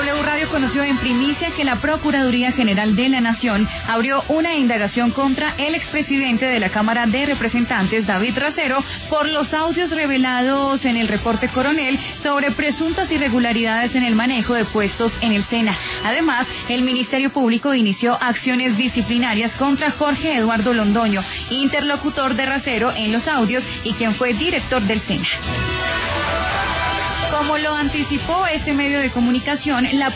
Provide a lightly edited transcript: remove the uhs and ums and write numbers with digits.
W Radio conoció en primicia que la Procuraduría General de la Nación abrió una indagación contra el expresidente de la Cámara de Representantes, David Racero, por los audios revelados en el reporte Coronel sobre presuntas irregularidades en el manejo de puestos en el SENA. Además, el Ministerio Público inició acciones disciplinarias contra Jorge Eduardo Londoño, interlocutor de Racero en los audios y quien fue director del SENA. Como lo anticipó este medio de comunicación, la